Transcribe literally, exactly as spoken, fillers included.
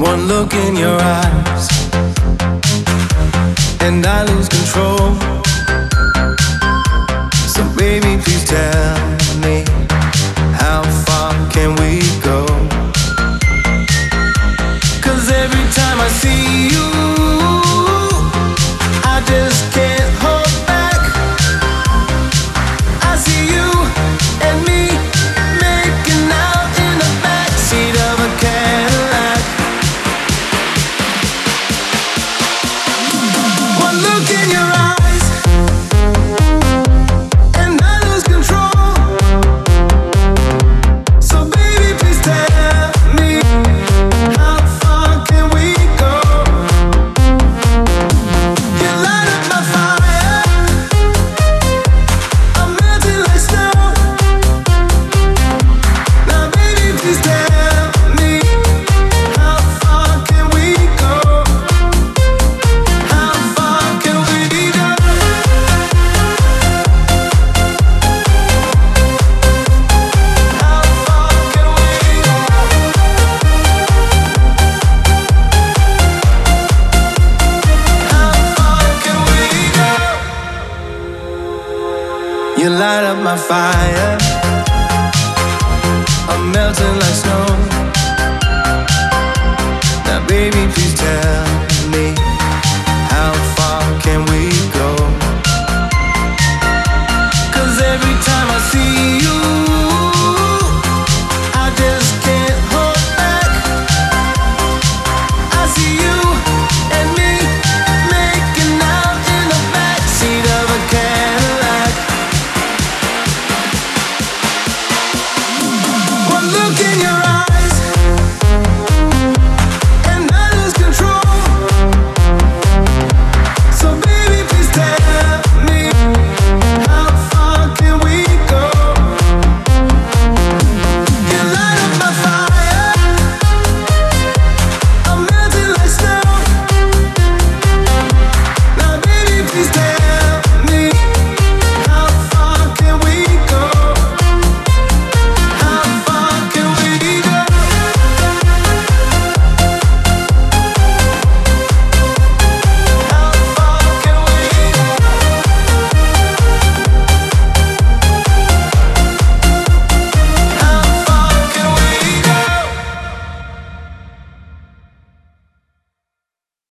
One look in your eyes and I lose control. So baby, please tell me, how far can we go? 'Cause every time I see you, I just can't hold back. I see you and me making out in the backseat of a Cadillac. One look in your eyes and I lose control. So baby, please tell me, how far can we go? You light up my fire, I'm melting like snow. Now baby, please tell me, how far can we go? How far can we go? How far can we go? How far can we go? You light up my fire, I'm melting like